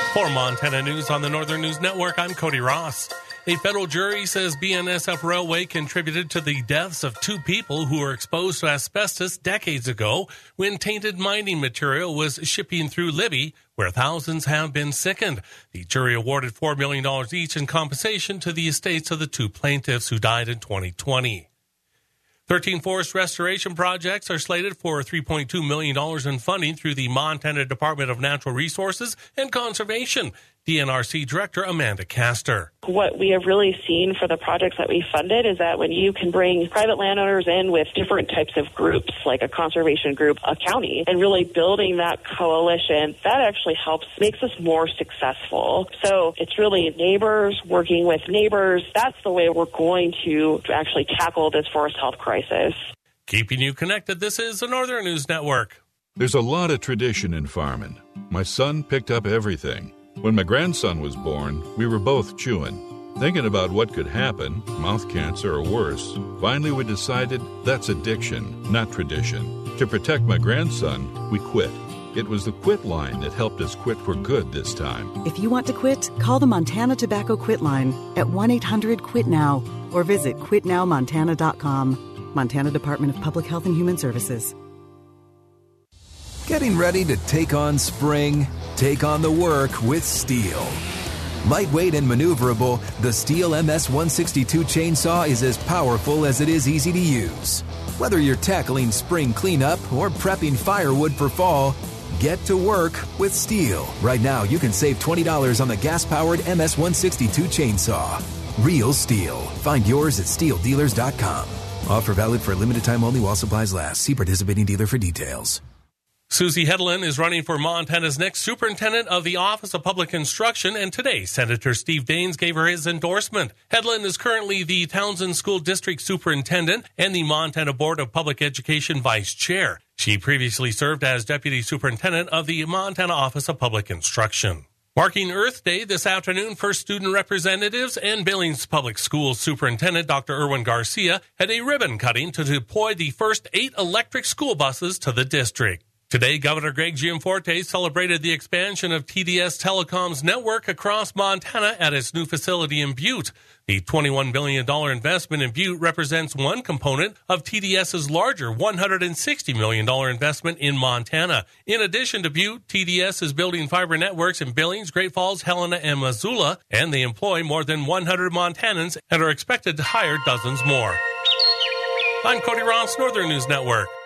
For Montana News on the Northern News Network, I'm Cody Ross. A federal jury says BNSF Railway contributed to the deaths of two people who were exposed to asbestos decades ago when tainted mining material was shipping through Libby, where thousands have been sickened. The jury awarded $4 million each in compensation to the estates of the two plaintiffs who died in 2020. 13 forest restoration projects are slated for $3.2 million in funding through the Montana Department of Natural Resources and Conservation. DNRC Director Amanda Castor. What we have really seen for the projects that we funded is that when you can bring private landowners in with different types of groups, like a conservation group, a county, and really building that coalition, that actually makes us more successful. So it's really neighbors working with neighbors. That's the way we're going to actually tackle this forest health crisis. Keeping you connected, this is the Northern News Network. There's a lot of tradition in farming. My son picked up everything. When my grandson was born, we were both chewing, thinking about what could happen, mouth cancer or worse. Finally, we decided that's addiction, not tradition. To protect my grandson, we quit. It was the quit line that helped us quit for good this time. If you want to quit, call the Montana Tobacco Quit Line at 1-800-QUIT-NOW or visit quitnowmontana.com. Montana Department of Public Health and Human Services. Getting ready to take on spring? Take on the work with Stihl. Lightweight and maneuverable, the Stihl MS-162 chainsaw is as powerful as it is easy to use. Whether you're tackling spring cleanup or prepping firewood for fall, get to work with Stihl. Right now, you can save $20 on the gas-powered MS-162 chainsaw. Real Stihl. Find yours at StihlDealers.com. Offer valid for a limited time only while supplies last. See participating dealer for details. Susie Hedlund is running for Montana's next superintendent of the Office of Public Instruction, and today Senator Steve Daines gave her his endorsement. Hedlund is currently the Townsend School District Superintendent and the Montana Board of Public Education Vice Chair. She previously served as Deputy Superintendent of the Montana Office of Public Instruction. Marking Earth Day this afternoon, First Student Representatives and Billings Public Schools Superintendent Dr. Erwin Garcia had a ribbon cutting to deploy the first 8 electric school buses to the district. Today, Governor Greg Gianforte celebrated the expansion of TDS Telecom's network across Montana at its new facility in Butte. The $21 billion investment in Butte represents one component of TDS's larger $160 million investment in Montana. In addition to Butte, TDS is building fiber networks in Billings, Great Falls, Helena, and Missoula, and they employ more than 100 Montanans and are expected to hire dozens more. I'm Cody Ross, Northern News Network.